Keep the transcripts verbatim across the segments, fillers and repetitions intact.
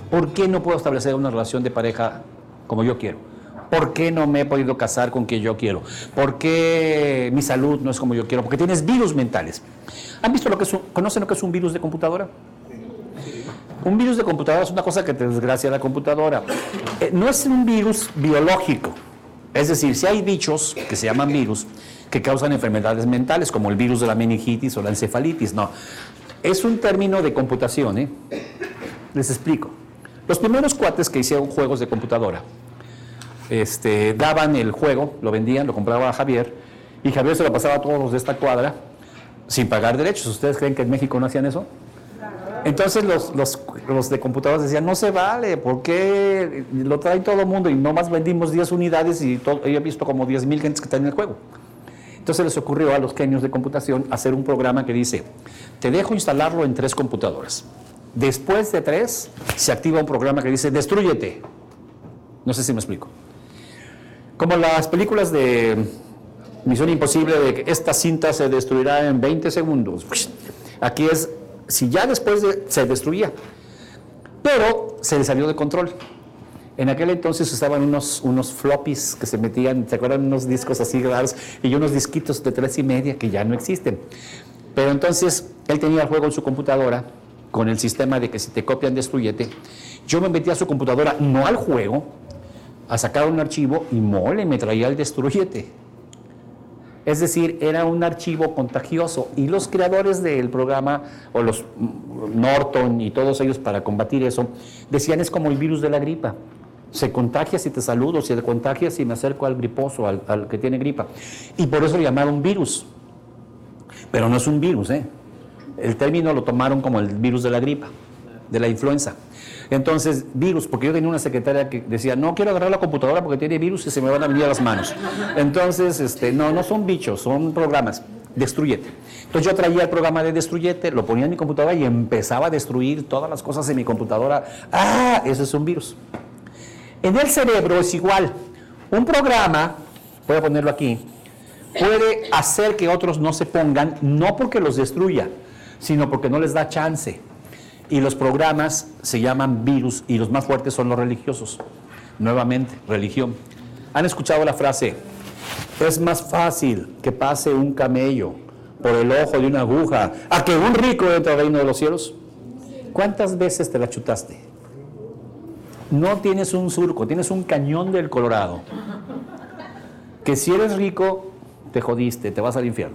¿Por qué no puedo establecer una relación de pareja como yo quiero? ¿Por qué no me he podido casar con quien yo quiero? ¿Por qué mi salud no es como yo quiero? Porque tienes virus mentales. ¿Han visto lo que es un, conocen lo que es un virus de computadora? Un virus de computadora es una cosa que te desgracia la computadora. Eh, no es un virus biológico. Es decir, si hay bichos que se llaman virus que causan enfermedades mentales, como el virus de la meningitis o la encefalitis, no. Es un término de computación, ¿eh? Les explico. Los primeros cuates que hicieron juegos de computadora, este, daban el juego, lo vendían, lo compraba a Javier, y Javier se lo pasaba a todos los de esta cuadra sin pagar derechos. ¿Ustedes creen que en México no hacían eso? Entonces los, los, los de computadoras decían, no se vale, ¿por qué lo trae todo el mundo? Y nomás vendimos diez unidades y todo, yo he visto como diez mil gentes que están en el juego. Entonces les ocurrió a los genios de computación hacer un programa que dice, te dejo instalarlo en tres computadoras. Después de tres, se activa un programa que dice, destrúyete. No sé si me explico. Como las películas de Misión Imposible, de que esta cinta se destruirá en veinte segundos. Aquí es, si ya después de, se destruía, pero se le salió de control. En aquel entonces usaban unos, unos floppies que se metían, ¿se acuerdan? Unos discos así raros y unos disquitos de tres y media que ya no existen. Pero entonces él tenía el juego en su computadora con el sistema de que si te copian, destruyete. Yo me metí a su computadora, no al juego, a sacar un archivo y mole, me traía el destruyete. Es decir, era un archivo contagioso y los creadores del programa, o los Norton y todos ellos para combatir eso, decían es como el virus de la gripa. Se contagia si te saludo, se contagia si me acerco al griposo, al, al que tiene gripa. Y por eso lo llamaron virus. Pero no es un virus, ¿eh? El término lo tomaron como el virus de la gripa, de la influenza. Entonces, virus, porque yo tenía una secretaria que decía, no quiero agarrar la computadora porque tiene virus y se me van a venir a las manos. Entonces, este, no, no son bichos, son programas. Destruyete. Entonces yo traía el programa de destruyete, lo ponía en mi computadora y empezaba a destruir todas las cosas en mi computadora. ¡Ah! Eso es un virus. En el cerebro es igual. Un programa, voy a ponerlo aquí, puede hacer que otros no se pongan, no porque los destruya, sino porque no les da chance. Y los programas se llaman virus y los más fuertes son los religiosos. Nuevamente, religión. ¿Han escuchado la frase? Es más fácil que pase un camello por el ojo de una aguja a que un rico entre al reino de los cielos. ¿Cuántas veces te la chutaste? No tienes un surco, tienes un cañón del Colorado. Que si eres rico, te jodiste, te vas al infierno.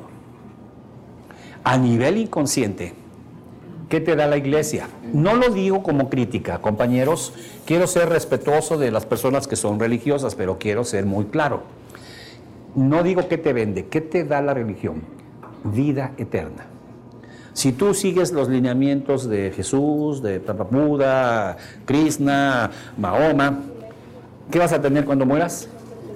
A nivel inconsciente, ¿qué te da la iglesia? No lo digo como crítica, compañeros. Quiero ser respetuoso de las personas que son religiosas, pero quiero ser muy claro. No digo qué te vende, ¿qué te da la religión? Vida eterna. Si tú sigues los lineamientos de Jesús, de Buda, Krishna, Mahoma, ¿qué vas a tener cuando mueras?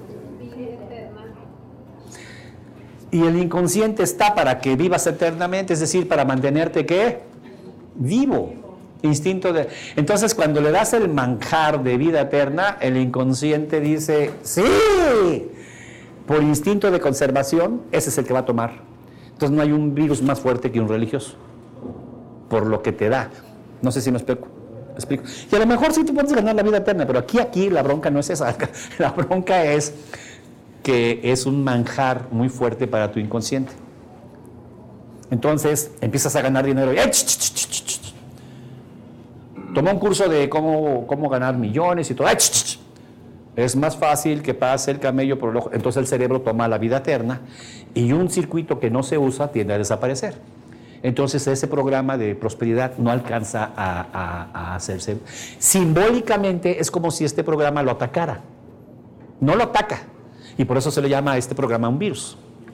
Y el inconsciente está para que vivas eternamente, es decir, para mantenerte, ¿qué? Vivo. Instinto de... Entonces, cuando le das el manjar de vida eterna, el inconsciente dice, ¡sí! Por instinto de conservación, ese es el que va a tomar. Entonces no hay un virus más fuerte que un religioso, por lo que te da. No sé si me explico. explico. Y a lo mejor sí tú puedes ganar la vida eterna, pero aquí, aquí la bronca no es esa. La bronca es que es un manjar muy fuerte para tu inconsciente. Entonces empiezas a ganar dinero. ¡Eh, ch, ch, ch, ch, ch! Toma un curso de cómo, cómo ganar millones y todo. ¡Eh, ch, ch, ch! Es más fácil que pase el camello por el ojo. Entonces el cerebro toma la vida eterna y un circuito que no se usa tiende a desaparecer. Entonces ese programa de prosperidad no alcanza a, a, a hacerse. Simbólicamente es como si este programa lo atacara. No lo ataca. Y por eso se le llama a este programa un virus.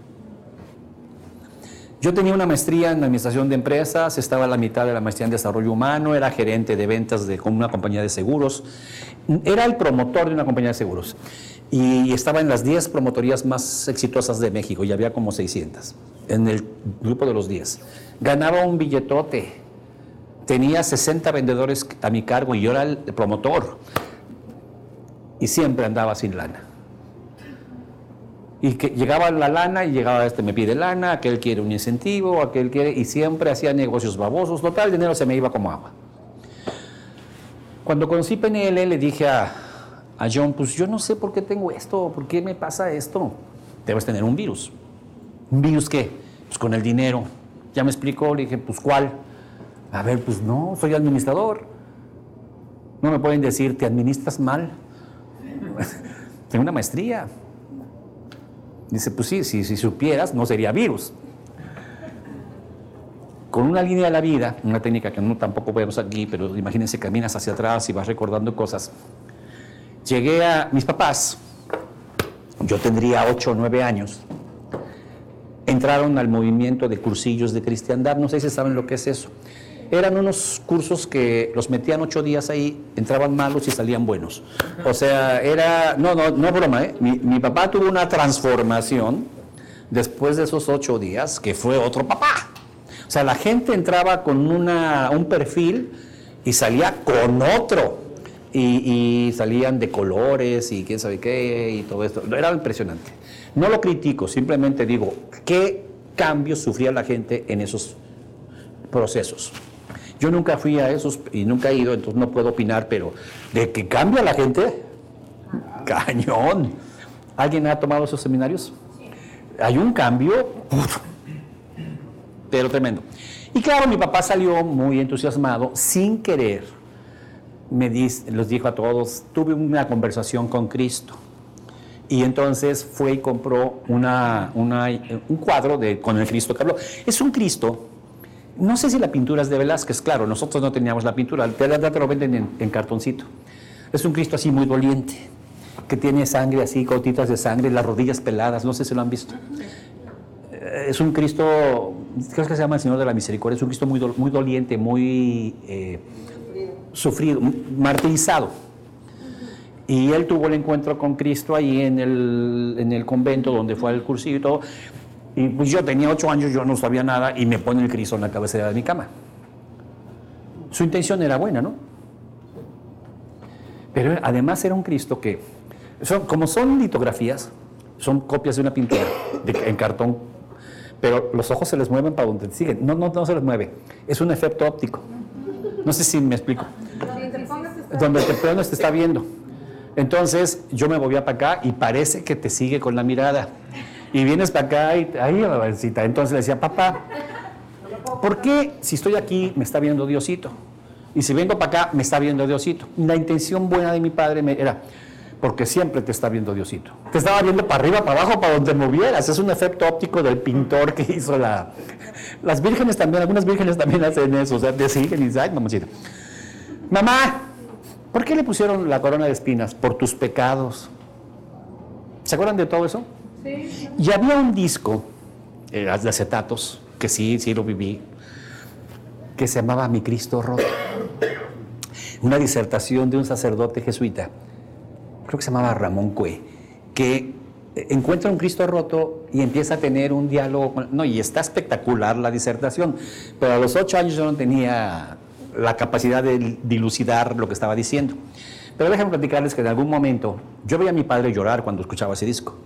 Yo tenía una maestría en administración de empresas, estaba a la mitad de la maestría en desarrollo humano, era gerente de ventas de una compañía de seguros, era el promotor de una compañía de seguros y estaba en las diez promotorías más exitosas de México y había como seiscientas en el grupo de los diez. Ganaba un billetote, tenía sesenta vendedores a mi cargo y yo era el promotor y siempre andaba sin lana. Y que llegaba la lana y llegaba este me pide lana, aquel quiere un incentivo, aquel quiere, y siempre hacía negocios babosos. Total, el dinero se me iba como agua. Cuando conocí P N L le dije a, a John, pues yo no sé por qué tengo esto, por qué me pasa esto. Debes tener un virus. ¿Un virus qué? Pues con el dinero. Ya me explicó, le dije, pues ¿cuál? A ver, pues no, soy administrador. No me pueden decir, te administras mal. Tengo una maestría. Dice, pues sí, si, si supieras, no sería virus. Con una línea de la vida, una técnica que no tampoco vemos aquí, pero imagínense, caminas hacia atrás y vas recordando cosas. Llegué a mis papás, yo tendría ocho o nueve años, entraron al movimiento de cursillos de cristiandad, no sé si saben lo que es eso. Eran unos cursos que los metían ocho días ahí, entraban malos y salían buenos. O sea, era, no, no, no es broma, ¿eh? Mi, mi papá tuvo una transformación después de esos ocho días, que fue otro papá. O sea, la gente entraba con una, un perfil y salía con otro. Y, y salían de colores y quién sabe qué y todo esto. Era impresionante. No lo critico, simplemente digo, ¿qué cambios sufría la gente en esos procesos? Yo nunca fui a esos y nunca he ido, entonces no puedo opinar, pero de que cambia la gente, cañón. ¿Alguien ha tomado esos seminarios? Hay un cambio, pero tremendo. Y claro, mi papá salió muy entusiasmado, sin querer, me dice, los dijo a todos, tuve una conversación con Cristo. Y entonces fue y compró una, una, un cuadro de, con el Cristo que habló. Es un Cristo. No sé si la pintura es de Velázquez, claro, nosotros no teníamos la pintura, te lo venden en, en cartoncito. Es un Cristo así muy doliente, que tiene sangre así, gotitas de sangre, las rodillas peladas, no sé si lo han visto. Es un Cristo, creo que se llama el Señor de la Misericordia, es un Cristo muy, do, muy doliente, muy eh, sufrido, martirizado. Y él tuvo el encuentro con Cristo ahí en el, en el convento donde fue al cursillo y todo. Y pues yo tenía ocho años, yo no sabía nada y me pone el Cristo en la cabecera de mi cama. Su intención era buena, ¿no? Pero además era un Cristo que, son, como son litografías, son copias de una pintura de, en cartón, pero los ojos se les mueven para donde siguen. No, no, no se les mueve. Es un efecto óptico. No sé si me explico. Donde te pones te está viendo. Entonces yo me movía para acá y parece que te sigue con la mirada. Y vienes para acá y ahí la babacita. Entonces le decía, papá, ¿por qué si estoy aquí me está viendo Diosito? Y si vengo para acá me está viendo Diosito. La intención buena de mi padre me era, porque siempre te está viendo Diosito. Te estaba viendo para arriba, para abajo, para donde movieras. Es un efecto óptico del pintor que hizo la... Las vírgenes también, algunas vírgenes también hacen eso. O sea, te siguen y dicen, ay, mamacita. Mamá, ¿por qué le pusieron la corona de espinas? Por tus pecados. ¿Se acuerdan de todo eso? Sí. Y había un disco, eh, de acetatos, que sí, sí lo viví, que se llamaba Mi Cristo Roto. Una disertación de un sacerdote jesuita, creo que se llamaba Ramón Cue, que encuentra un Cristo roto y empieza a tener un diálogo con... No, y está espectacular la disertación, pero a los ocho años yo no tenía la capacidad de dilucidar lo que estaba diciendo. Pero déjenme platicarles que en algún momento yo veía a mi padre llorar cuando escuchaba ese disco.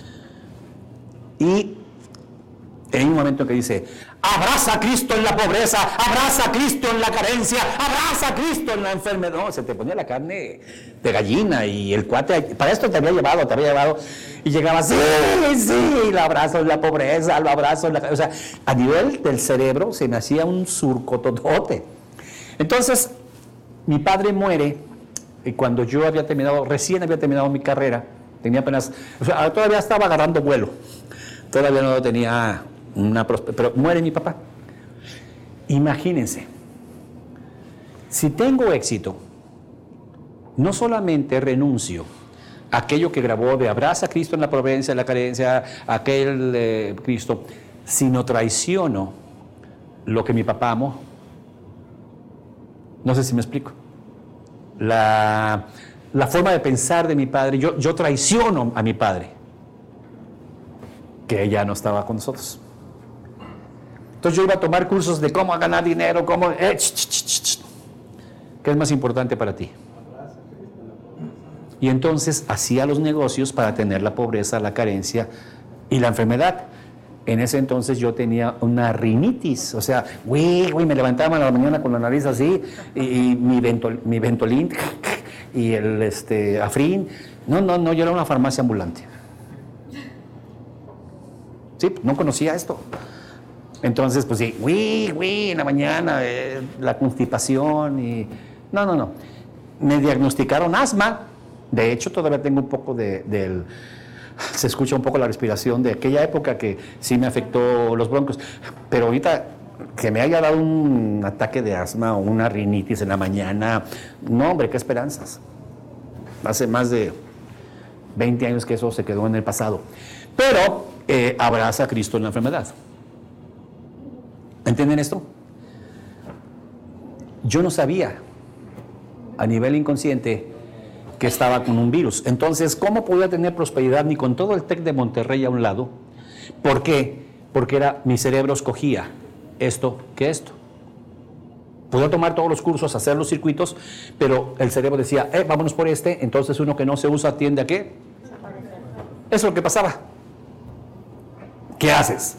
Y hay un momento que dice, abraza a Cristo en la pobreza, abraza a Cristo en la carencia, abraza a Cristo en la enfermedad. No, se te ponía la carne de gallina y el cuate, para esto te había llevado, te había llevado, y llegaba, sí, sí, lo abrazo en la pobreza, lo abrazo en la... O sea, a nivel del cerebro se me hacía un surcototote. Entonces, mi padre muere y cuando yo había terminado, recién había terminado mi carrera, tenía apenas, o sea, todavía estaba agarrando vuelo, todavía no tenía una, pero muere mi papá. Imagínense, si tengo éxito, no solamente renuncio a aquello que grabó de abraza a Cristo en la providencia, en la carencia, aquel eh, Cristo, sino traiciono lo que mi papá amó. No sé si me explico. La, la forma de pensar de mi padre, yo, yo traiciono a mi padre, que ya no estaba con nosotros. Entonces yo iba a tomar cursos de cómo ganar dinero, cómo... Eh, ch, ch, ch, ch. ¿Qué es más importante para ti? Y entonces hacía los negocios para tener la pobreza, la carencia y la enfermedad. En ese entonces yo tenía una rinitis, o sea, güey, güey, me levantaba a la mañana con la nariz así, y, y mi, ventol, mi Ventolin y el este, Afrin. No, no, no, yo era una farmacia ambulante. Sí, no conocía esto. Entonces, pues sí, güey, güey, en la mañana, eh, la constipación y... No, no, no. Me diagnosticaron asma. De hecho, todavía tengo un poco de, del... Se escucha un poco la respiración de aquella época que sí me afectó los broncos. Pero ahorita que me haya dado un ataque de asma o una rinitis en la mañana, no, hombre, qué esperanzas. Hace más de veinte años que eso se quedó en el pasado. Pero eh, abraza a Cristo en la enfermedad. ¿Entienden esto? Yo no sabía, a nivel inconsciente, que estaba con un virus. Entonces, ¿cómo podía tener prosperidad ni con todo el TEC de Monterrey a un lado? ¿Por qué? Porque era, mi cerebro escogía esto que esto. Podía tomar todos los cursos, hacer los circuitos, pero el cerebro decía, eh, vámonos por este, entonces uno que no se usa tiende a ¿qué? Eso es lo que pasaba. ¿Qué haces?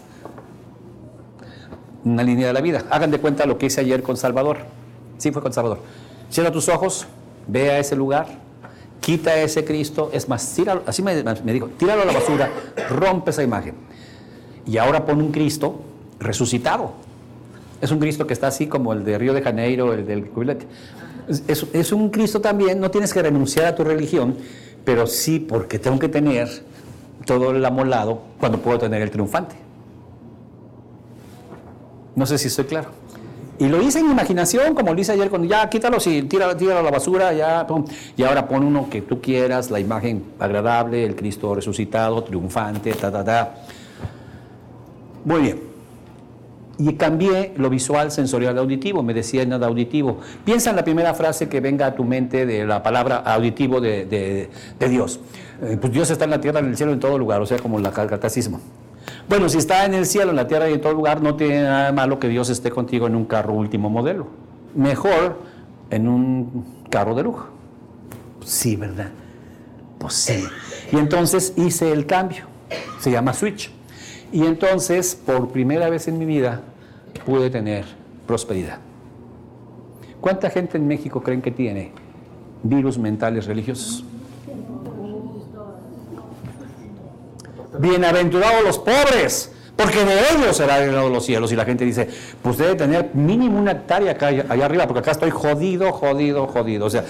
Una línea de la vida. Hagan de cuenta lo que hice ayer con Salvador. Sí, fue con Salvador. Cierra tus ojos, ve a ese lugar, quita ese Cristo, es más, tíralo, así me, me dijo, tíralo a la basura, rompe esa imagen. Y ahora pon un Cristo resucitado. Es un Cristo que está así como el de Río de Janeiro, el del cubilete. Es, es, es un Cristo también, no tienes que renunciar a tu religión, pero sí porque tengo que tener todo el amolado cuando puedo tener el triunfante. No sé si estoy claro. Y lo hice en imaginación, como lo hice ayer, cuando ya quítalo, sí, tíralo, tíralo a la basura, ya, pum. Y ahora pon uno que tú quieras, la imagen agradable, el Cristo resucitado, triunfante, ta, ta, ta. Muy bien. Y cambié lo visual, sensorial, auditivo, me decía nada auditivo. Piensa en la primera frase que venga a tu mente de la palabra auditivo de, de, de Dios. Eh, pues Dios está en la tierra, en el cielo, en todo lugar, o sea, como el catecismo. Bueno, si está en el cielo, en la tierra y en todo lugar, no tiene nada de malo que Dios esté contigo en un carro último modelo. Mejor en un carro de lujo. Sí, ¿verdad? Pues sí. Y entonces hice el cambio. Se llama switch. Y entonces, por primera vez en mi vida, pude tener prosperidad. ¿Cuánta gente en México creen que tiene virus mentales religiosos? Bienaventurados los pobres, porque de ellos será el reino de los cielos. Y la gente dice, pues debe tener mínimo una hectárea acá, allá arriba, porque acá estoy jodido, jodido, jodido. O sea,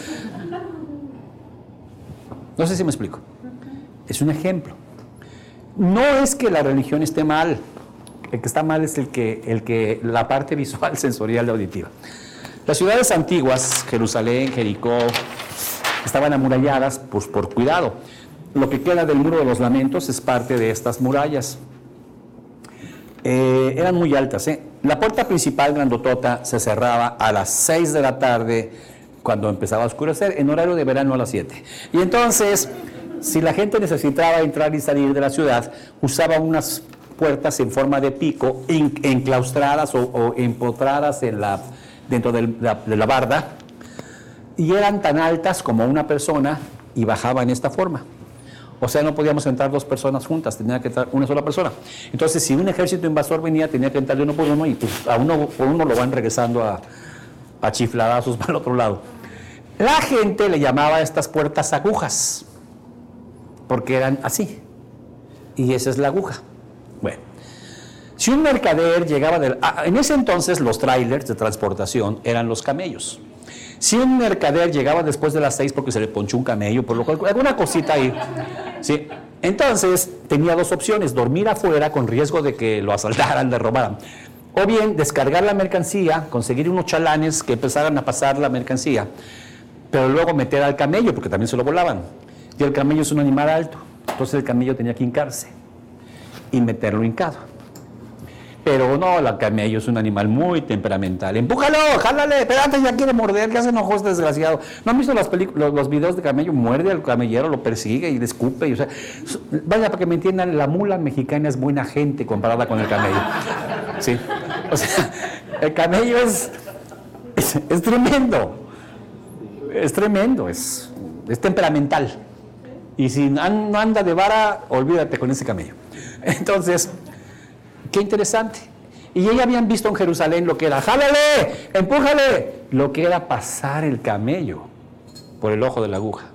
no sé si me explico. Es un ejemplo. No es que la religión esté mal. El que está mal es el que, el que la parte visual, sensorial y auditiva. Las ciudades antiguas, Jerusalén, Jericó, estaban amuralladas pues, por cuidado. Lo que queda del muro de los lamentos es parte de estas murallas. Eh, eran muy altas. ¿eh? La puerta principal, grandotota, se cerraba a las seis de la tarde, cuando empezaba a oscurecer, en horario de verano a las siete. Y entonces, si la gente necesitaba entrar y salir de la ciudad, usaba unas puertas en forma de pico, en, enclaustradas o, o empotradas en la, dentro de la, de la barda, y eran tan altas como una persona y bajaba en esta forma. O sea, no podíamos entrar dos personas juntas, tenía que entrar una sola persona. Entonces, si un ejército invasor venía, tenía que entrar de uno por uno y pues, a uno por uno lo van regresando a, a chifladazos para el otro lado. La gente le llamaba a estas puertas agujas, porque eran así. Y esa es la aguja. Bueno, si un mercader llegaba del... En ese entonces los trailers de transportación eran los camellos. Si un mercader llegaba después de las seis porque se le ponchó un camello, por lo cual, alguna cosita ahí, ¿sí? Entonces tenía dos opciones: dormir afuera con riesgo de que lo asaltaran, le robaran, o bien descargar la mercancía, conseguir unos chalanes que empezaran a pasar la mercancía, pero luego meter al camello, porque también se lo volaban. Y el camello es un animal alto, entonces el camello tenía que hincarse y meterlo hincado. Pero no, el camello es un animal muy temperamental. ¡Empújalo! ¡Jálale! ¡Espérate! Ya quiere morder. ¿Qué se enojó este desgraciado? ¿No han visto las los, los videos de camello? Muerde al camellero, lo persigue y le escupe. Y, o sea, vaya, para que me entiendan, la mula mexicana es buena gente comparada con el camello. Sí. O sea, el camello es, es, es tremendo. Es tremendo. Es, es temperamental. Y si no anda de vara, olvídate con ese camello. Entonces... Qué interesante. Y ellos habían visto en Jerusalén lo que era, ¡jálale! ¡Empújale! Lo que era pasar el camello por el ojo de la aguja.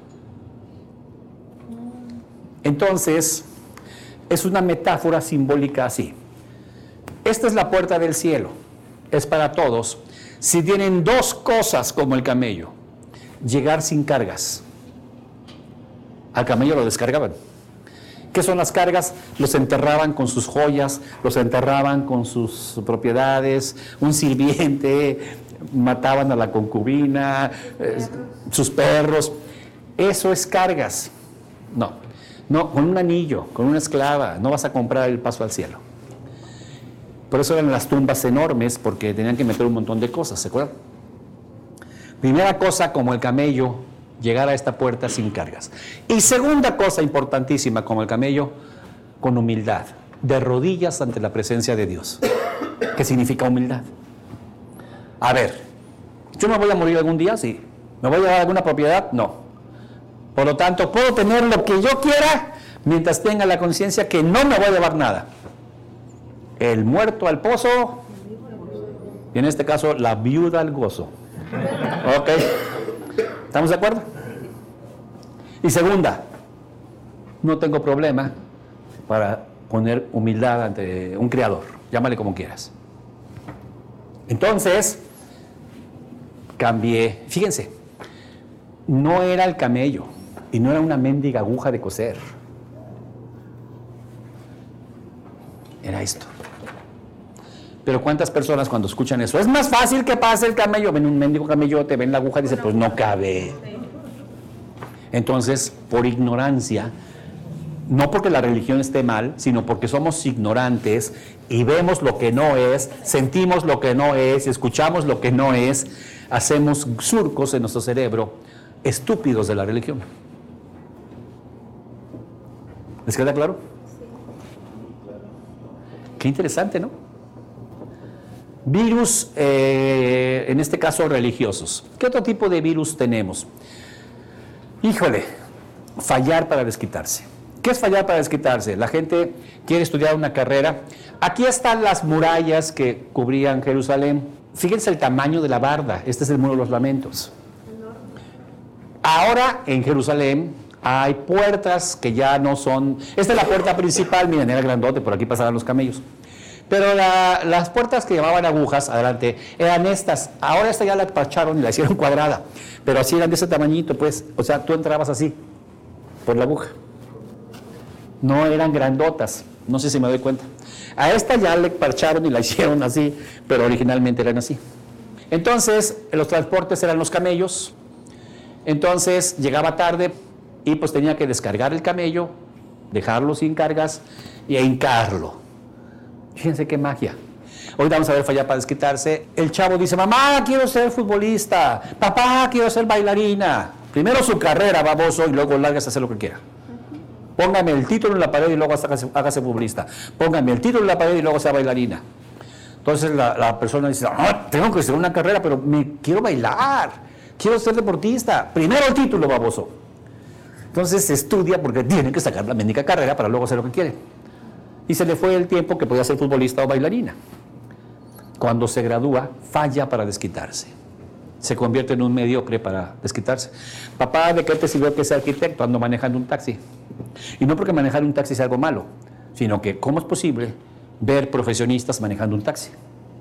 Entonces, es una metáfora simbólica así. Esta es la puerta del cielo. Es para todos. Si tienen dos cosas como el camello, llegar sin cargas. Al camello lo descargaban. ¿Qué son las cargas? Los enterraban con sus joyas, los enterraban con sus propiedades, un sirviente, mataban a la concubina, eh, sus perros. Eso es cargas. No, no, con un anillo, con una esclava, no vas a comprar el paso al cielo. Por eso eran las tumbas enormes, porque tenían que meter un montón de cosas, ¿se acuerdan? Primera cosa, como el camello, llegar a esta puerta sin cargas. Y segunda cosa importantísima, como el camello, con humildad, de rodillas ante la presencia de Dios. ¿Qué significa humildad? A ver, ¿yo me voy a morir algún día? Sí. ¿Me voy a dar alguna propiedad? No. Por lo tanto, puedo tener lo que yo quiera mientras tenga la conciencia que no me voy a llevar nada. El muerto al pozo, y en este caso, la viuda al gozo. ¿Ok? ¿Estamos de acuerdo? Y segunda, no tengo problema para poner humildad ante un creador, llámale como quieras. Entonces, cambié, fíjense, no era el camello y no era una mendiga aguja de coser, era esto. Pero ¿cuántas personas cuando escuchan eso? Es más fácil que pase el camello. Ven un mendigo camellote, ven la aguja y dice, pues no cabe. Entonces, por ignorancia, no porque la religión esté mal, sino porque somos ignorantes y vemos lo que no es, sentimos lo que no es, escuchamos lo que no es, hacemos surcos en nuestro cerebro estúpidos de la religión. ¿Les queda claro? Qué interesante, ¿no? Virus, eh, en este caso religiosos. ¿Qué otro tipo de virus tenemos? Híjole, fallar para desquitarse. ¿Qué es fallar para desquitarse? La gente quiere estudiar una carrera. Aquí están las murallas que cubrían Jerusalén. Fíjense el tamaño de la barda. Este es el muro de los lamentos. Ahora en Jerusalén hay puertas que ya no son... Esta es la puerta principal, miren, era grandote, por aquí pasaban los camellos. Pero la, las puertas que llamaban agujas, adelante, eran estas. Ahora esta ya la parcharon y la hicieron cuadrada. Pero así eran de ese tamañito, pues. O sea, tú entrabas así, por la aguja. No eran grandotas. No sé si me doy cuenta. A esta ya le parcharon y la hicieron así, pero originalmente eran así. Entonces, los transportes eran los camellos. Entonces, llegaba tarde y pues tenía que descargar el camello, dejarlo sin cargas y hincarlo. Fíjense qué magia. Hoy vamos a ver fallar para desquitarse. El chavo dice, mamá, quiero ser futbolista. Papá, quiero ser bailarina. Primero su carrera, baboso, y luego largas a hacer lo que quiera. Póngame el título en la pared y luego hágase, hágase futbolista. Póngame el título en la pared y luego sea bailarina. Entonces la, la persona dice, ah, tengo que hacer una carrera, pero me quiero bailar. Quiero ser deportista. Primero el título, baboso. Entonces se estudia porque tiene que sacar la mendiga carrera para luego hacer lo que quiere. Y se le fue el tiempo que podía ser futbolista o bailarina. Cuando se gradúa, falla para desquitarse. Se convierte en un mediocre para desquitarse. Papá, ¿de qué te sirvió que sea arquitecto? Ando manejando un taxi. Y no porque manejar un taxi sea algo malo, sino que ¿cómo es posible ver profesionistas manejando un taxi?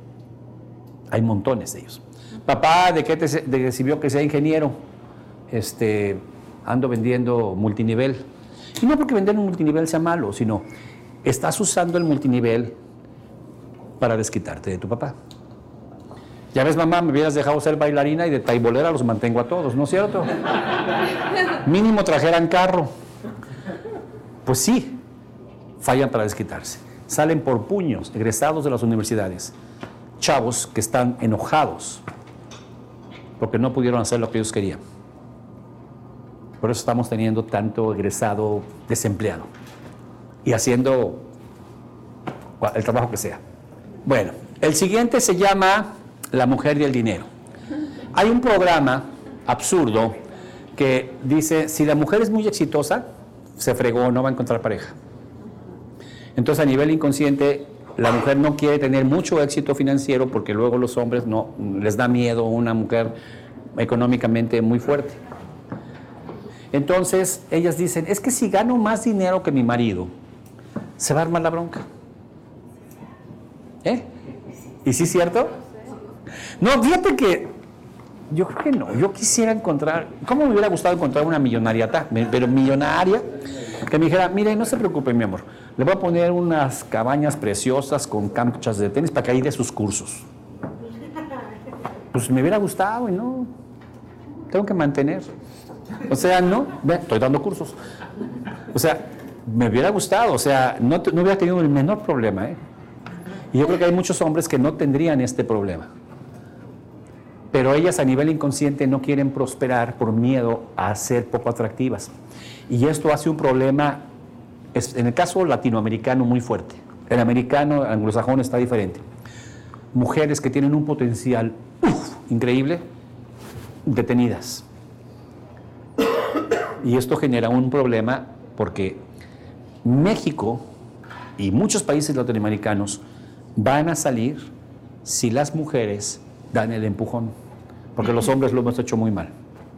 Hay montones de ellos. Papá, ¿de qué te de qué sirvió que sea ingeniero? Este, ando vendiendo multinivel. Y no porque vender un multinivel sea malo, sino... estás usando el multinivel para desquitarte de tu papá. Ya ves, mamá, me hubieras dejado ser bailarina y de taibolera los mantengo a todos, ¿no es cierto? Mínimo trajeran carro. Pues sí, fallan para desquitarse. Salen por puños, egresados de las universidades. Chavos que están enojados porque no pudieron hacer lo que ellos querían. Por eso estamos teniendo tanto egresado desempleado. Y haciendo el trabajo que sea. Bueno, el siguiente se llama La mujer y el dinero. Hay un programa absurdo que dice, si la mujer es muy exitosa, se fregó, no va a encontrar pareja. Entonces a nivel inconsciente La mujer no quiere tener mucho éxito financiero porque luego los hombres no les da miedo una mujer económicamente muy fuerte. Entonces, ellas dicen, es que si gano más dinero que mi marido, se va a armar la bronca. ¿Eh? ¿Y sí es cierto? No, fíjate que yo creo que no. Yo quisiera encontrar, ¿cómo me hubiera gustado encontrar una millonariata? Pero millonaria, que me dijera, mire, no se preocupe, mi amor, le voy a poner unas cabañas preciosas con canchas de tenis para que ahí dé sus cursos. Pues me hubiera gustado y no, tengo que mantener. O sea, no, ve, estoy dando cursos. O sea, me hubiera gustado, o sea, no, no hubiera tenido el menor problema, ¿eh? Y yo creo que hay muchos hombres que no tendrían este problema. Pero ellas a nivel inconsciente no quieren prosperar por miedo a ser poco atractivas. Y esto hace un problema, en el caso latinoamericano, muy fuerte. El americano, el anglosajón está diferente. Mujeres que tienen un potencial uf, increíble, detenidas. Y esto genera un problema porque México y muchos países latinoamericanos van a salir si las mujeres dan el empujón, porque los hombres lo hemos hecho muy mal.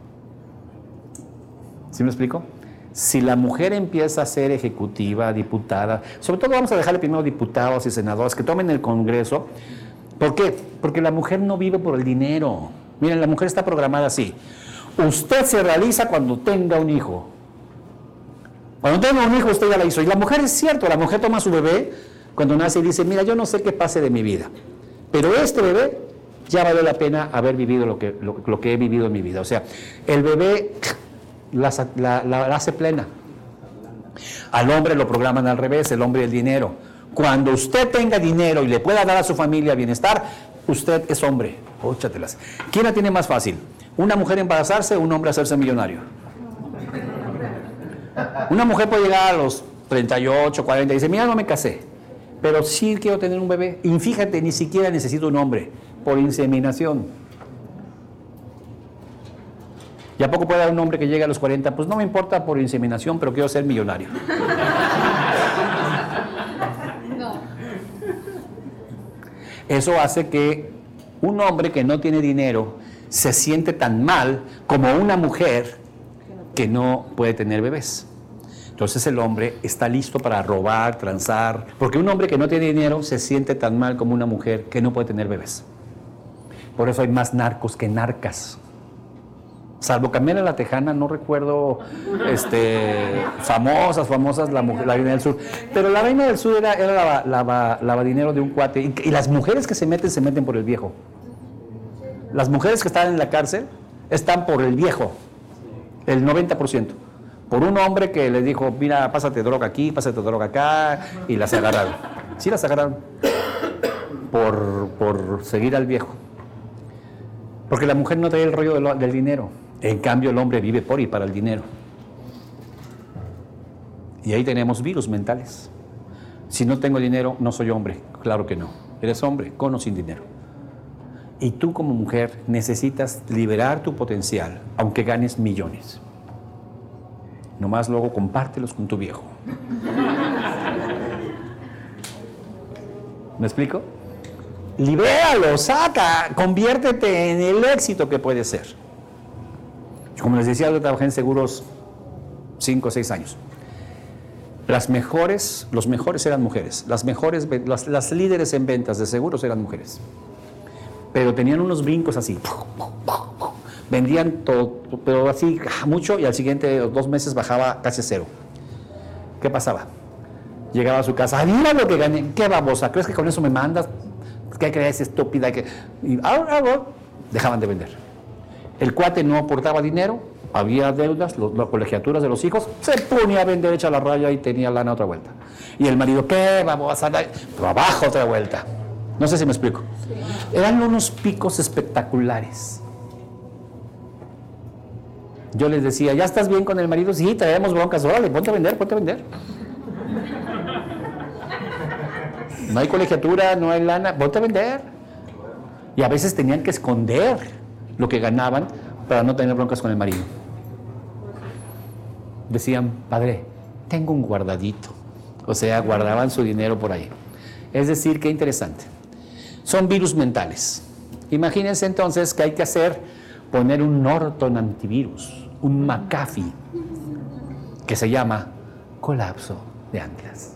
¿Sí me explico? Si la mujer empieza a ser ejecutiva, diputada, sobre todo vamos a dejarle primero diputados y senadores que tomen el Congreso. ¿Por qué? Porque la mujer no vive por el dinero. Miren, la mujer está programada así. Usted se realiza cuando tenga un hijo. Cuando tenga un hijo usted ya la hizo. Y la mujer es cierto, la mujer toma a su bebé cuando nace y dice, mira, yo no sé qué pase de mi vida, pero este bebé ya vale la pena haber vivido lo que, lo, lo que he vivido en mi vida. O sea, el bebé la, la, la, la hace plena. Al hombre lo programan al revés, el hombre el dinero. Cuando usted tenga dinero y le pueda dar a su familia bienestar, usted es hombre. Óchatelas. ¿Quién la tiene más fácil? ¿Una mujer embarazarse o un hombre hacerse millonario? Una mujer puede llegar a los treinta y ocho, cuarenta y dice, mira, no me casé, pero sí quiero tener un bebé. Y fíjate, ni siquiera necesito un hombre, por inseminación. ¿Y a poco puede haber un hombre que llegue a los cuarenta? Pues no me importa por inseminación, pero quiero ser millonario. Eso hace que un hombre que no tiene dinero se siente tan mal como una mujer que no puede tener bebés. Entonces el hombre está listo para robar, transar, porque un hombre que no tiene dinero se siente tan mal como una mujer que no puede tener bebés. Por eso hay más narcos que narcas. Salvo Camila la Tejana, no recuerdo este, famosas, famosas, la, mujer, la Reina del Sur. Pero la Reina del Sur era, era lava, lava, lavadinero de un cuate. Y, y las mujeres que se meten, se meten por el viejo. Las mujeres que están en la cárcel están por el viejo, el noventa por ciento. Por un hombre que les dijo, mira, pásate droga aquí, pásate droga acá, y las agarraron. Sí las agarraron por, por seguir al viejo. Porque la mujer no trae el rollo de lo, del dinero. En cambio, el hombre vive por y para el dinero. Y ahí tenemos virus mentales. Si no tengo dinero, no soy hombre. Claro que no. Eres hombre, con o sin dinero. Y tú como mujer necesitas liberar tu potencial, aunque ganes millones. Nomás luego compártelos con tu viejo. ¿Me explico? Libéralo, saca, conviértete en el éxito que puedes ser. Como les decía, yo trabajé en seguros cinco o seis años. Las mejores, los mejores eran mujeres. Las mejores, las, las líderes en ventas de seguros eran mujeres. Pero tenían unos brincos así. Vendían todo, pero así mucho, y al siguiente dos meses bajaba casi a cero. ¿Qué pasaba? Llegaba a su casa, ¡ay, mira lo que gané! ¡Qué babosa! ¿Crees que con eso me mandas? ¿Qué crees, estúpida? Que... Y ahora, ahora dejaban de vender. El cuate no aportaba dinero, había deudas, los, las colegiaturas de los hijos, se ponía a vender hecha la raya y tenía lana otra vuelta. Y el marido, ¿qué babosa? Trabajo otra vuelta. No sé si me explico. Sí. Eran unos picos espectaculares. Yo les decía, ¿ya estás bien con el marido? Sí, traemos broncas, órale, ponte a vender, ponte a vender. No hay colegiatura, no hay lana, ponte a vender. Y a veces tenían que esconder lo que ganaban para no tener broncas con el marido. Decían, padre, tengo un guardadito. O sea, guardaban su dinero por ahí. Es decir, qué interesante. Son virus mentales. Imagínense entonces que hay que hacer, poner un Norton antivirus, un McAfee, que se llama colapso de anclas.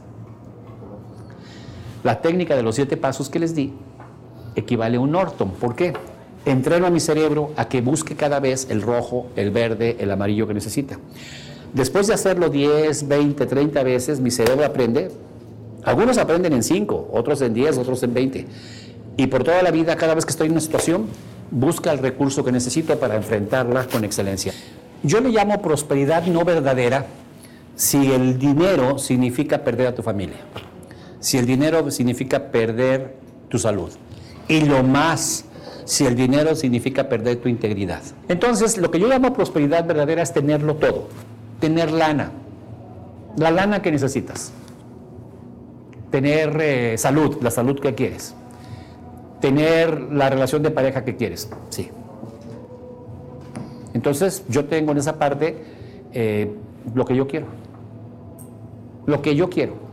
La técnica de los siete pasos que les di equivale a un Norton. ¿Por qué? Entreno a mi cerebro a que busque cada vez el rojo, el verde, el amarillo que necesita. Después de hacerlo diez, veinte, treinta veces, mi cerebro aprende. Algunos aprenden en cinco, otros en diez, otros en veinte. Y por toda la vida, cada vez que estoy en una situación, busca el recurso que necesito para enfrentarla con excelencia. Yo le llamo prosperidad no verdadera si el dinero significa perder a tu familia. Si el dinero significa perder tu salud. Y lo más, si el dinero significa perder tu integridad. Entonces, lo que yo llamo prosperidad verdadera es tenerlo todo. Tener lana. La lana que necesitas. Tener eh, salud, la salud que quieres. Tener la relación de pareja que quieres. Sí. Entonces, yo tengo en esa parte eh, lo que yo quiero. Lo que yo quiero.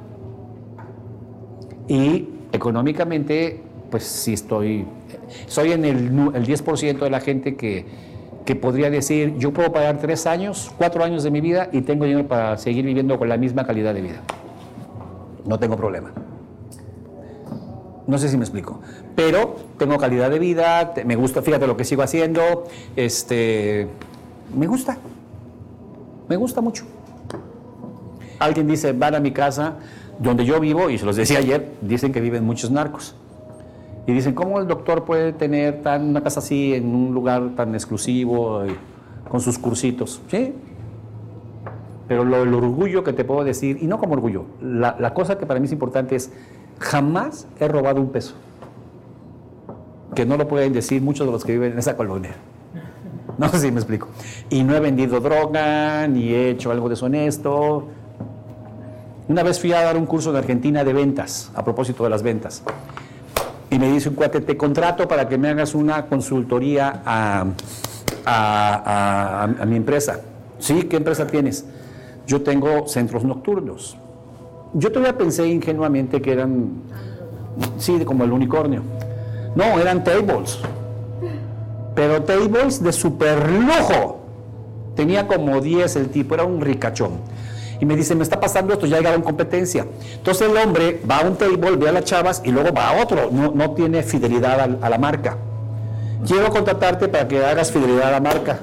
Y económicamente, pues sí estoy, soy en el, el diez por ciento de la gente que, que podría decir, yo puedo pagar tres años, cuatro años de mi vida y tengo dinero para seguir viviendo con la misma calidad de vida. No tengo problema. No sé si me explico. Pero tengo calidad de vida, me gusta, fíjate lo que sigo haciendo, este, me gusta, me gusta mucho. Alguien dice, van a mi casa, donde yo vivo, y se los decía ayer, dicen que viven muchos narcos. Y dicen, ¿cómo el doctor puede tener tan, una casa así en un lugar tan exclusivo, eh, con sus cursitos? Sí. Pero lo, el orgullo que te puedo decir, y no como orgullo, la, la cosa que para mí es importante es, jamás he robado un peso. Que no lo pueden decir muchos de los que viven en esa colonia. No sé si me explico. Y no he vendido droga, ni he hecho algo deshonesto. Una vez fui a dar un curso en Argentina de ventas, a propósito de las ventas. Y me dice un cuate, te contrato para que me hagas una consultoría a, a, a, a mi empresa. ¿Sí? ¿Qué empresa tienes? Yo tengo centros nocturnos. Yo todavía pensé ingenuamente que eran, sí, como el unicornio. No, eran tables. Pero tables de super lujo. Tenía como diez el tipo, era un ricachón. Y me dice, me está pasando esto, ya llegaron competencia. Entonces el hombre va a un table, ve a las chavas y luego va a otro. No, no tiene fidelidad a, a la marca. Quiero contratarte para que hagas fidelidad a la marca.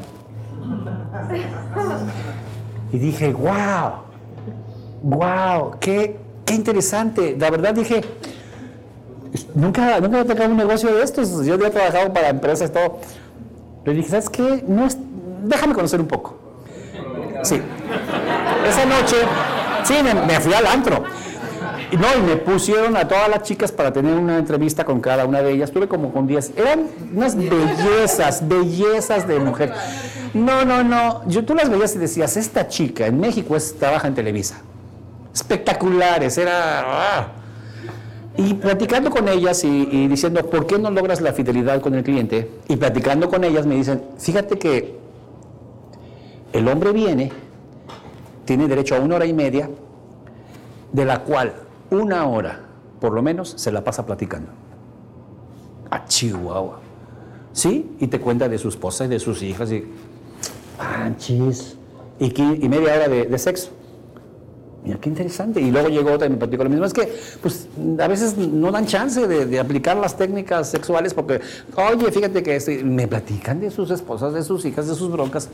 Y dije, wow, wow, qué, qué interesante. La verdad dije, nunca, nunca he tocado un negocio de estos. Yo había trabajado para empresas y todo. Le dije, ¿sabes qué? No es, déjame conocer un poco. Sí. Esa noche, sí, me, me fui al antro. Y no, y me pusieron a todas las chicas para tener una entrevista con cada una de ellas. Tuve como con diez. Eran unas bellezas, bellezas de mujer. No, no, no. Yo, tú las veías y decías, esta chica en México es, trabaja en Televisa. Espectaculares, era... Ah. Y platicando con ellas y, y diciendo, ¿por qué no logras la fidelidad con el cliente? Y platicando con ellas me dicen, fíjate que el hombre viene, tiene derecho a una hora y media, de la cual una hora, por lo menos, se la pasa platicando. A Chihuahua. ¿Sí? Y te cuenta de su esposa y de sus hijas y... ¡Panchis! Y, y media hora de, de sexo. Mira, qué interesante. Y luego llegó otra y me platicó lo mismo. Es que, pues, a veces no dan chance de, de aplicar las técnicas sexuales porque, oye, fíjate que estoy... me platican de sus esposas, de sus hijas, de sus broncas.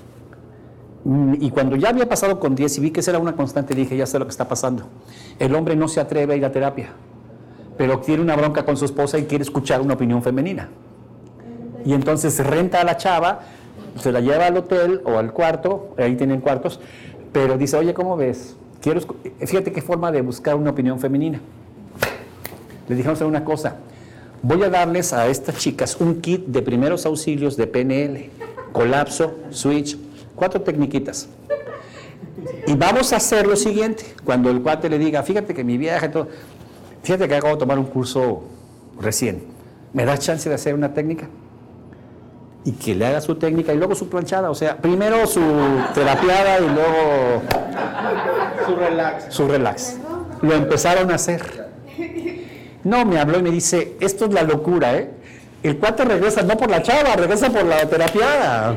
Y cuando ya había pasado con diez y vi que esa era una constante, dije, ya sé lo que está pasando. El hombre no se atreve a ir a terapia, pero tiene una bronca con su esposa y quiere escuchar una opinión femenina. Y entonces renta a la chava, se la lleva al hotel o al cuarto, ahí tienen cuartos, pero dice, oye, ¿cómo ves? Quiero, fíjate qué forma de buscar una opinión femenina. Les dijimos una cosa, voy a darles a estas chicas un kit de primeros auxilios de P N L, colapso, switch, cuatro tecniquitas. Y vamos a hacer lo siguiente, cuando el cuate le diga, fíjate que mi vieja y todo, fíjate que acabo de tomar un curso recién, ¿me das chance de hacer una técnica? Y que le haga su técnica y luego su planchada, o sea, primero su terapiada y luego su relax. Su relax. Lo empezaron a hacer. No, me habló y me dice, esto es la locura, ¿eh? El cuate regresa no por la chava, regresa por la terapiada.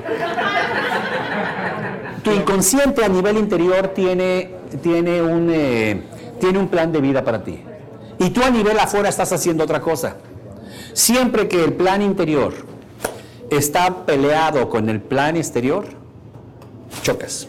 Tu inconsciente a nivel interior tiene, tiene, un, eh, tiene un plan de vida para ti. Y tú a nivel afuera estás haciendo otra cosa. Siempre que el plan interior está peleado con el plan exterior, chocas.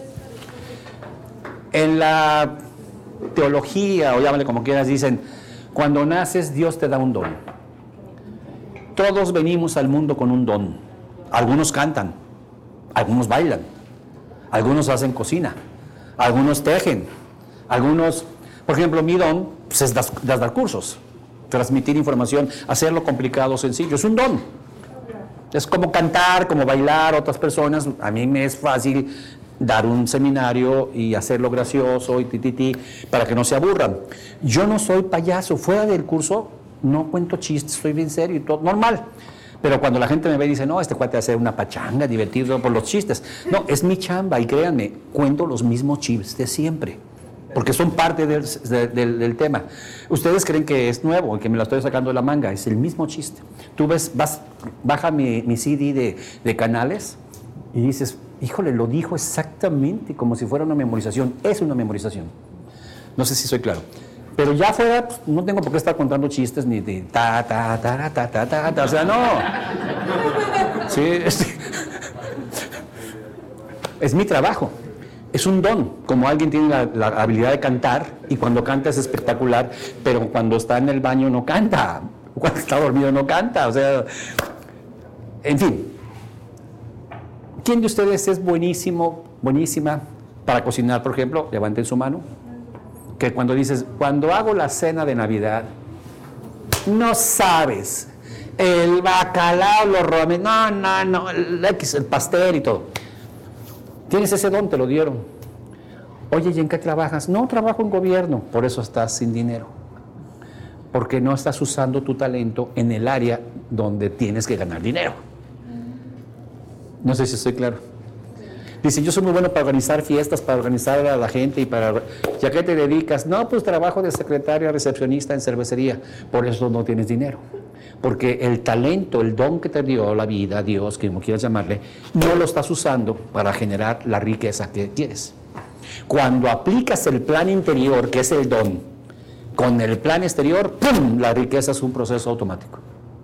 En la teología, o llámale como quieras, dicen, cuando naces Dios te da un don. Todos venimos al mundo con un don. Algunos cantan, algunos bailan, algunos hacen cocina, algunos tejen, algunos, por ejemplo, mi don pues, es das, das dar cursos, transmitir información, hacerlo complicado, sencillo, es un don. Es como cantar, como bailar, otras personas, a mí me es fácil dar un seminario y hacerlo gracioso y ti, ti, ti, para que no se aburran. Yo no soy payaso, fuera del curso no cuento chistes, soy bien serio y todo, normal. Pero cuando la gente me ve y dice, no, este cuate hace una pachanga, divertido por los chistes. No, es mi chamba y créanme, cuento los mismos chistes siempre, porque son parte del, del, del tema. Ustedes creen que es nuevo, que me lo estoy sacando de la manga, es el mismo chiste. Tú ves, vas, baja mi, mi C D de, de canales y dices, híjole, lo dijo exactamente como si fuera una memorización. Es una memorización. No sé si soy claro. Pero ya afuera, pues, no tengo por qué estar contando chistes ni de ta, ta, ta, ta, ta, ta, ta, o sea, no. Sí, es, es mi trabajo. Es un don, como alguien tiene la, la habilidad de cantar y cuando canta es espectacular, pero cuando está en el baño no canta, cuando está dormido no canta, o sea, en fin. ¿Quién de ustedes es buenísimo, buenísima para cocinar, por ejemplo? Levanten su mano. Que cuando dices, cuando hago la cena de Navidad, no sabes, el bacalao, los ramen, no, no, no, el, el pastel y todo. Tienes ese don, te lo dieron. Oye, ¿y en qué trabajas? No, trabajo en gobierno, por eso estás sin dinero. Porque no estás usando tu talento en el área donde tienes que ganar dinero. No sé si estoy claro. Dice, yo soy muy bueno para organizar fiestas, para organizar a la gente y para... ¿Ya qué te dedicas? No, pues trabajo de secretaria, recepcionista en cervecería. Por eso no tienes dinero. Porque el talento, el don que te dio la vida, Dios, como quieras llamarle, no lo estás usando para generar la riqueza que quieres. Cuando aplicas el plan interior, que es el don, con el plan exterior, ¡pum!, la riqueza es un proceso automático.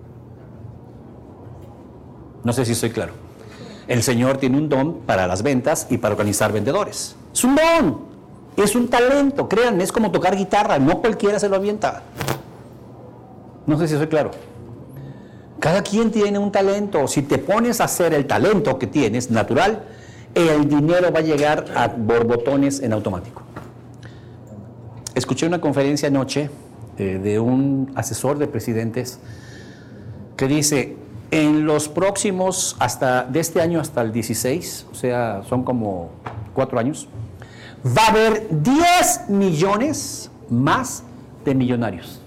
No sé si estoy claro. El Señor tiene un don para las ventas y para organizar vendedores. Es un don, es un talento, créanme, es como tocar guitarra, no cualquiera se lo avienta. No sé si soy claro. Cada quien tiene un talento. Si te pones a hacer el talento que tienes, natural, el dinero va a llegar a borbotones en automático. Escuché una conferencia anoche eh, de un asesor de presidentes que dice... En los próximos, hasta de este año hasta el dieciséis, o sea, son como cuatro años, va a haber diez millones más de millonarios.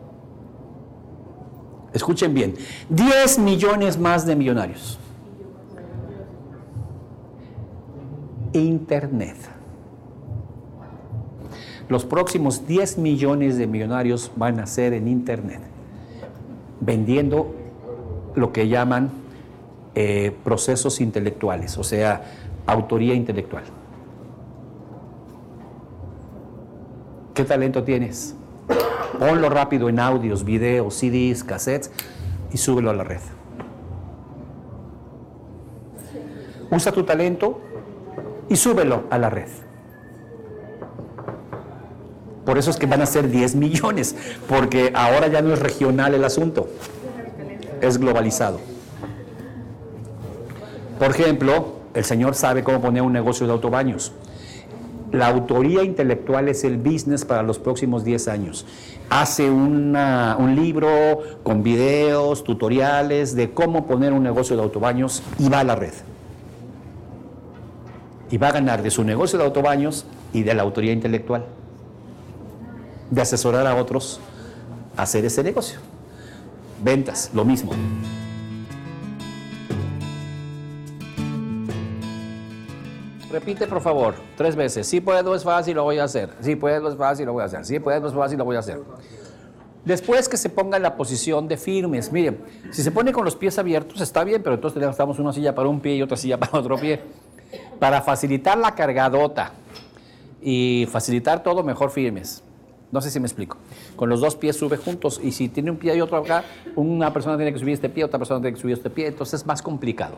Escuchen bien, diez millones más de millonarios. Internet. Los próximos diez millones de millonarios van a ser en Internet, vendiendo lo que llaman eh, procesos intelectuales, o sea, autoría intelectual. ¿Qué talento tienes? Ponlo rápido en audios, videos, C Ds, cassettes y súbelo a la red. Usa tu talento y súbelo a la red. Por eso es que van a ser diez millones, porque ahora ya no es regional el asunto. Es globalizado. Por ejemplo, el Señor sabe cómo poner un negocio de autobaños. La autoría intelectual es el business para los próximos diez años. Hace una, un libro con videos, tutoriales de cómo poner un negocio de autobaños y va a la red. Y va a ganar de su negocio de autobaños y de la autoría intelectual, de asesorar a otros a hacer ese negocio. Ventas, lo mismo. Repite, por favor, tres veces. Si puedo, es fácil, lo voy a hacer. Si puedo, es fácil, lo voy a hacer. Si puedo, es fácil, lo voy a hacer. Después que se ponga en la posición de firmes. Miren, si se pone con los pies abiertos está bien, pero entonces necesitamos una silla para un pie y otra silla para otro pie. Para facilitar la cargadota y facilitar todo, mejor firmes. No sé si me explico. Con los dos pies sube juntos y si tiene un pie y otro acá, una persona tiene que subir este pie, otra persona tiene que subir este pie, entonces es más complicado.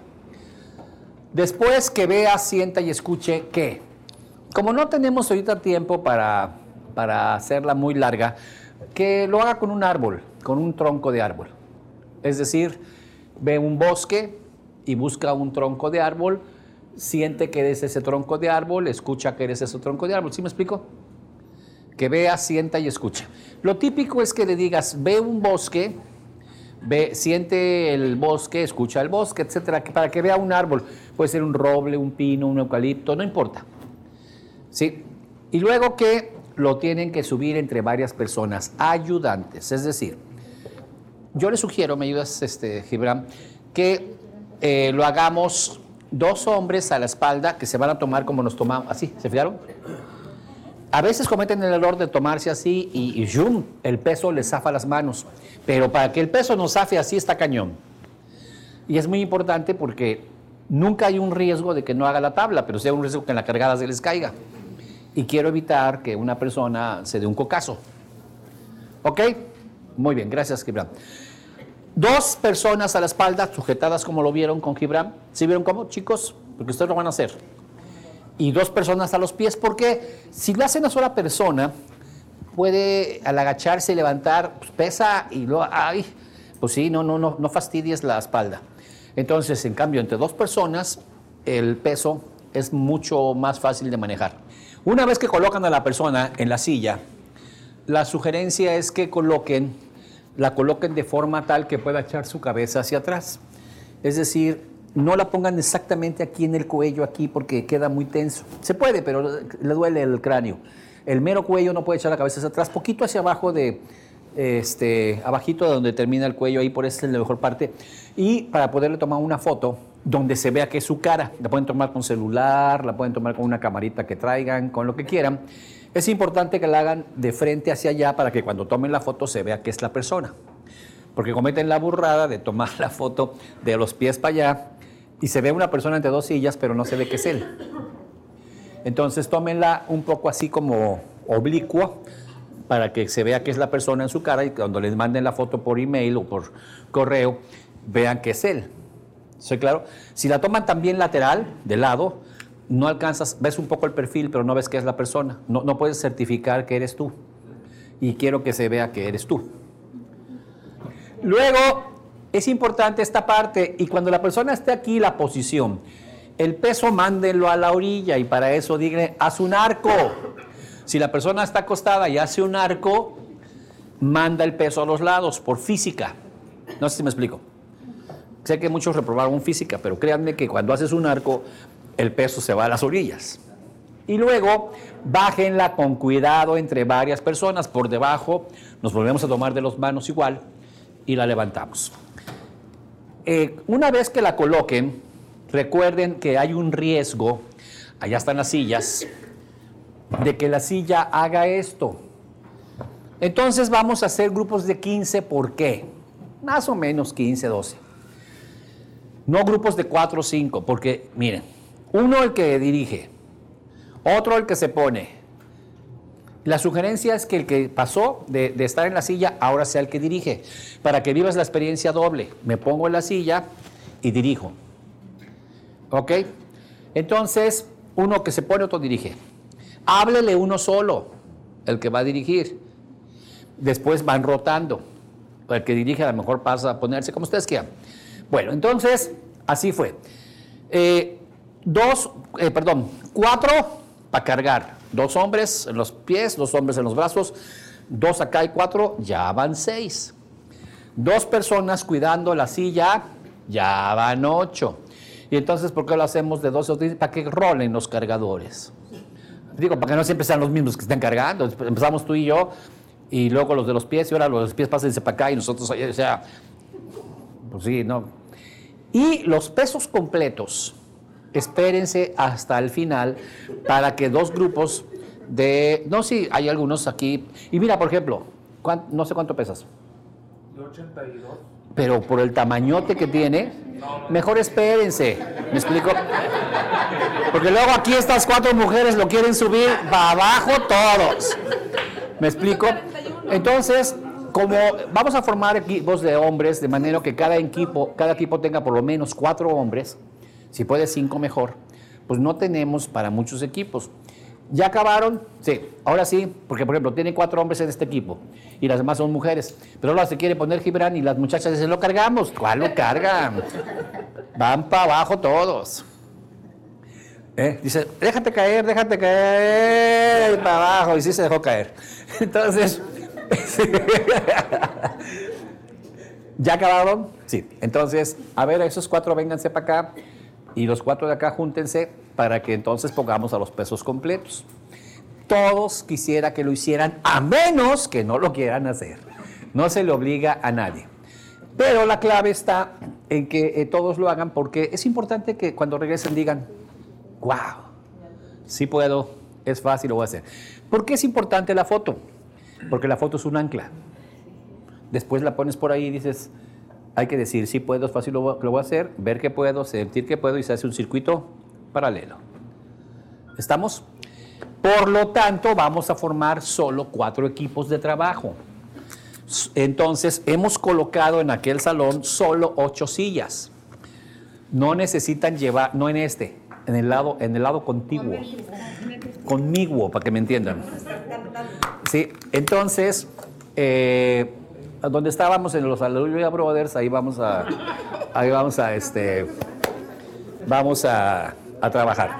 Después que vea, sienta y escuche que, como no tenemos ahorita tiempo para, para hacerla muy larga, que lo haga con un árbol, con un tronco de árbol. Es decir, ve un bosque y busca un tronco de árbol, siente que eres ese tronco de árbol, escucha que eres ese tronco de árbol. ¿Sí me explico? Que vea, sienta y escucha. Lo típico es que le digas, ve un bosque, ve, siente el bosque, escucha el bosque, etcétera, para que vea un árbol. Puede ser un roble, un pino, un eucalipto, no importa. ¿Sí? Y luego que lo tienen que subir entre varias personas, ayudantes. Es decir, yo le sugiero, me ayudas, este, Gibran, que eh, lo hagamos dos hombres a la espalda que se van a tomar como nos tomamos, así, ¿se fijaron? A veces cometen el error de tomarse así y, y ¡yum!, el peso les zafa las manos. Pero para que el peso no zafe así está cañón. Y es muy importante porque nunca hay un riesgo de que no haga la tabla, pero sí hay un riesgo que en la cargada se les caiga. Y quiero evitar que una persona se dé un cocazo. ¿Ok? Muy bien, gracias, Gibran. Dos personas a la espalda, sujetadas como lo vieron con Gibran. ¿Sí vieron cómo, chicos? Porque ustedes lo van a hacer. Y dos personas a los pies, porque si lo hace una sola persona, puede al agacharse y levantar, pues pesa y luego, ay, pues sí, no, no, no, no fastidies la espalda. Entonces, en cambio, entre dos personas, el peso es mucho más fácil de manejar. Una vez que colocan a la persona en la silla, la sugerencia es que coloquen, la coloquen de forma tal que pueda echar su cabeza hacia atrás. Es decir, no la pongan exactamente aquí en el cuello, aquí, porque queda muy tenso. Se puede, pero le duele el cráneo. El mero cuello no puede echar la cabeza hacia atrás, poquito hacia abajo de, este, abajito de donde termina el cuello, ahí por esa es la mejor parte. Y para poderle tomar una foto donde se vea que es su cara, la pueden tomar con celular, la pueden tomar con una camarita que traigan, con lo que quieran. Es importante que la hagan de frente hacia allá para que cuando tomen la foto se vea que es la persona. Porque cometen la burrada de tomar la foto de los pies para allá y se ve una persona entre dos sillas, pero no se ve que es él. Entonces tómenla un poco así como oblicua para que se vea que es la persona en su cara y cuando les manden la foto por email o por correo, vean que es él. ¿Soy claro? Si la toman también lateral, de lado, no alcanzas, ves un poco el perfil, pero no ves que es la persona. No, no puedes certificar que eres tú. Y quiero que se vea que eres tú. Luego, es importante esta parte, y cuando la persona esté aquí, la posición, el peso mándenlo a la orilla, y para eso díganle, haz un arco. Si la persona está acostada y hace un arco, manda el peso a los lados, por física. No sé si me explico. Sé que muchos reprobaron física, pero créanme que cuando haces un arco, el peso se va a las orillas. Y luego, bájenla con cuidado entre varias personas. Por debajo, nos volvemos a tomar de las manos igual y la levantamos. Eh, una vez que la coloquen, recuerden que hay un riesgo, allá están las sillas, de que la silla haga esto. Entonces vamos a hacer grupos de quince, ¿por qué? Más o menos quince, doce. No grupos de cuatro o cinco, porque miren, uno el que dirige, otro el que se pone. La sugerencia es que el que pasó de, de estar en la silla ahora sea el que dirige, para que vivas la experiencia doble. Me pongo en la silla y dirijo. ¿Ok? Entonces, uno que se pone, otro dirige. Háblele uno solo, el que va a dirigir. Después van rotando. El que dirige a lo mejor pasa a ponerse como ustedes quieran. Bueno, entonces, así fue. Eh, dos, eh, perdón, cuatro para cargar. Dos hombres en los pies, dos hombres en los brazos, dos acá y cuatro, ya van seis. Dos personas cuidando la silla, ya van ocho. Y entonces, ¿por qué lo hacemos de doce o trece? Para que rolen los cargadores. Digo, para que no siempre sean los mismos que estén cargando. Empezamos tú y yo, y luego los de los pies, y ahora los de los pies pásense para acá y nosotros, o sea, pues sí, no. Y los pesos completos, espérense hasta el final para que dos grupos de, no, sí, hay algunos aquí. Y mira, por ejemplo, ¿cuánto? No sé cuánto pesas. ochenta y dos. Pero por el tamañote que tiene, mejor espérense. ¿Me explico? Porque luego aquí estas cuatro mujeres lo quieren subir para abajo todos. ¿Me explico? Entonces, como vamos a formar equipos de hombres, de manera que cada equipo, cada equipo tenga por lo menos cuatro hombres, si puede cinco mejor, pues no tenemos para muchos equipos. ¿Ya acabaron? Sí, ahora sí, porque por ejemplo, tiene cuatro hombres en este equipo y las demás son mujeres. Pero ahora se quiere poner Gibran y las muchachas dicen, lo cargamos. ¿Cuál lo cargan? Van para abajo todos. ¿Eh? Dice, déjate caer, déjate caer, y para abajo. Y sí se dejó caer. Entonces, ¿ya acabaron? Sí. Entonces, a ver, esos cuatro vénganse para acá y los cuatro de acá júntense para que entonces pongamos a los pesos completos. Todos quisiera que lo hicieran, a menos que no lo quieran hacer. No se le obliga a nadie. Pero la clave está en que eh, todos lo hagan, porque es importante que cuando regresen digan, wow, sí puedo, es fácil, lo voy a hacer. ¿Por qué es importante la foto? Porque la foto es un ancla. Después la pones por ahí y dices, hay que decir, sí puedo, es fácil, lo voy, lo voy a hacer, ver que puedo, sentir que puedo, y se hace un circuito paralelo. ¿Estamos? Por lo tanto, vamos a formar solo cuatro equipos de trabajo. Entonces, hemos colocado en aquel salón solo ocho sillas. No necesitan llevar, no en este, en el lado, en el lado contiguo. Conmiguo, para que me entiendan. Sí, entonces, eh, donde estábamos en los Hallelujah Brothers, ahí vamos a, ahí vamos a, este, vamos a, a trabajar.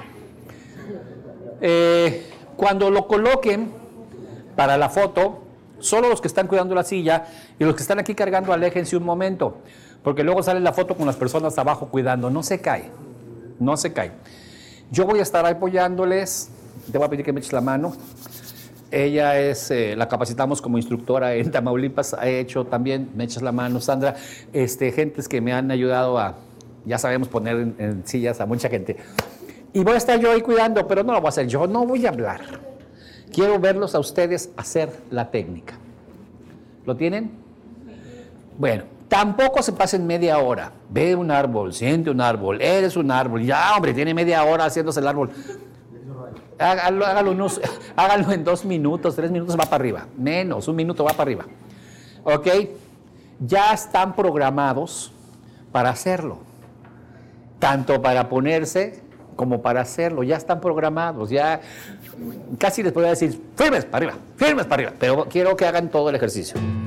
Eh, cuando lo coloquen para la foto, solo los que están cuidando la silla y los que están aquí cargando, aléjense un momento, porque luego sale la foto con las personas abajo cuidando. No se cae, no se cae. Yo voy a estar apoyándoles, te voy a pedir que me eches la mano. Ella es, eh, la capacitamos como instructora en Tamaulipas, ha hecho también, me echas la mano, Sandra, este, gentes que me han ayudado a, ya sabemos, poner en, en sillas a mucha gente. Y voy a estar yo ahí cuidando, pero no lo voy a hacer yo, no voy a hablar. Quiero verlos a ustedes hacer la técnica. ¿Lo tienen? Bueno, tampoco se pasen media hora. Ve un árbol, siente un árbol, eres un árbol. Ya, hombre, tiene media hora haciéndose el árbol. Hágalo, hágalo, unos, hágalo en dos minutos, tres minutos, va para arriba. Menos, un minuto va para arriba. ¿Ok? Ya están programados para hacerlo. Tanto para ponerse como para hacerlo. Ya están programados. Ya casi les podría decir, firmes para arriba, firmes para arriba. Pero quiero que hagan todo el ejercicio.